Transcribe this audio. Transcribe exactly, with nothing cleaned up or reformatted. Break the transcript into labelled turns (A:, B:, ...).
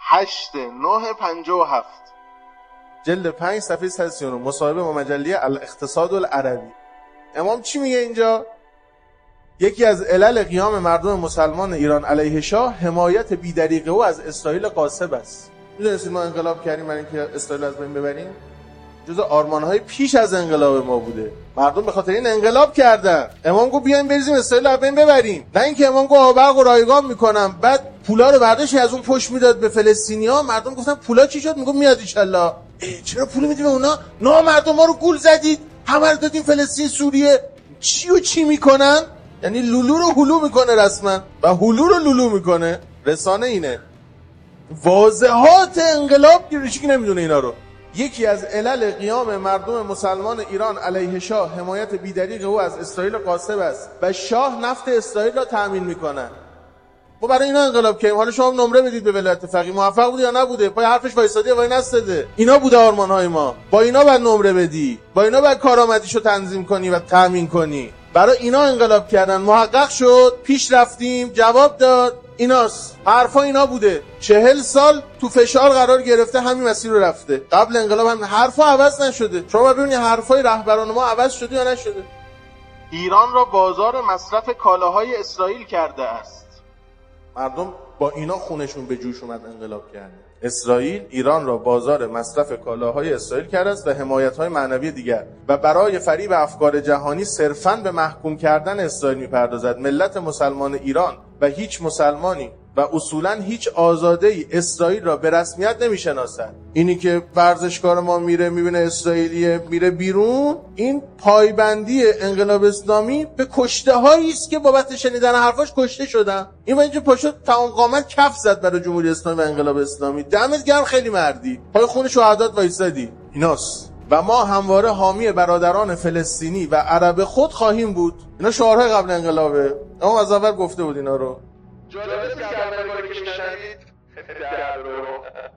A: هشت نه پنجاه و هفت
B: جلد پنج صفحه صد و سی و نه مصاحبه با مجله الاقتصاد العربی. امام چی میگه اینجا؟ یکی از علل قیام مردم مسلمان ایران علیه شاه حمایت بی‌دریغ او از اسرائیل غاصب است. میدونستید ما انقلاب کردیم برای اینکه اسرائیل از بین ببریم؟ جزء آرمان‌های پیش از انقلاب ما بوده. مردم به خاطر این انقلاب کردن. امام گفت بیایم بریزیم اسرائیل از بین ببریم. نه اینکه امام گفت آبرق و رایگان میکنم، بعد پولا رو برداشت از اون پشت میداد به فلسطینیا. مردم گفتن پولا چی شد؟ میگم میاد ان شاءالله. چرا پول میدیم به اونا؟ نه مردم ما رو گول زدید، همه رو دادیم فلسطین سوریه. چی و چی میکنن؟ یعنی لولو رو هلو میکنه رسما و هلو رو لولو میکنه. رسانه اینه. واضحات انقلاب هیچکی نمیدونه اینا رو. یکی از علل قیام مردم مسلمان ایران علیه شاه حمایت بی‌دریغ او از اسرائیل غاصب است و شاه نفت اسرائیل را تأمین میکنه. ما برای اینا انقلاب کردیم. حالا شما نمره بدید به ولایت فقیه موفق بوده یا نبوده؟ پای حرفش وایسادی یا وای نستده؟ اینا بوده آرمان‌های ما. با اینا بعد نمره بدی، با اینا بعد کارآمدیشو تنظیم کنی و تأمین کنی. برای اینا انقلاب کردن. محقق شد، پیش رفتیم، جواب داد. ایناست، حرفا اینا بوده. چهل سال تو فشار قرار گرفته، همین مسیر رو رفته. قبل انقلاب هم حرفا عوض نشده. شما ببینید حرفای رهبران ما عوض شده یا نشده.
A: ایران را بازار مصرف کالاهای اسرائیل کرده است.
B: مردم با اینا خونشون به جوش اومد انقلاب کرده. اسرائیل ایران را بازار مصرف کالاهای اسرائیل کرده است و حمایت‌های معنوی دیگر و برای فریب افکار جهانی صرفاً به محکوم کردن اسرائیل می‌پردازد. ملت مسلمان ایران و هیچ مسلمانی و اصولاً هیچ آزاده‌ای اسرائیل را به رسمیت نمی‌شناسد. اینی که ورزشکار ما میره میبینه اسرائیلیه میره بیرون، این پایبندی انقلاب اسلامی به کشته‌هایی است که بابت شنیدن حرفاش کشته شدن. این و اینجا پاشو تمام قامت کف زد برای جمهوری اسلامی و انقلاب اسلامی. دمت گرم، خیلی مردی، پای خون شهدات وایسادی. ایناست. و ما همواره حامی برادران فلسطینی و عرب خود خواهیم بود. اینا شعارهای قبل انقلابه. اما از اول گفته بود اینا رو.
A: جالبه که اول باری که شنید